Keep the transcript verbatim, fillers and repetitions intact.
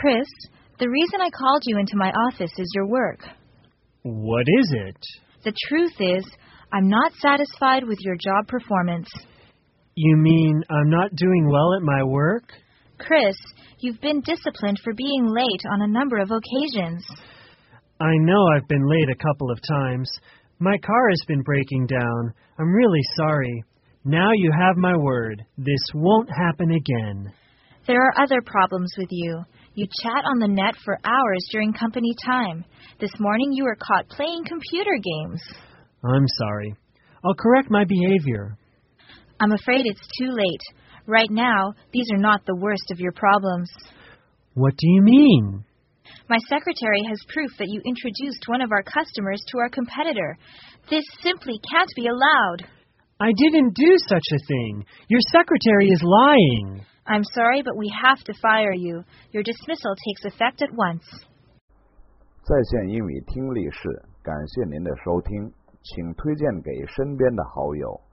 Chris, the reason I called you into my office is your work. What is it? The truth is, I'm not satisfied with your job performance. You mean I'm not doing well at my work? Chris, you've been disciplined for being late on a number of occasions. I know I've been late a couple of times. My car has been breaking down. I'm really sorry. Now you have my word. This won't happen again. There are other problems with you. You chat on the net for hours during company time. This morning you were caught playing computer games. I'm sorry. I'll correct my behavior. I'm afraid it's too late. Right now, these are not the worst of your problems. What do you mean? My secretary has proof that you introduced one of our customers to our competitor. This simply can't be allowed. I didn't do such a thing. Your secretary is lying. I'm sorry, but we have to fire you. Your dismissal takes effect at once. 在线英语听力室，感谢您的收听，请推荐给身边的好友。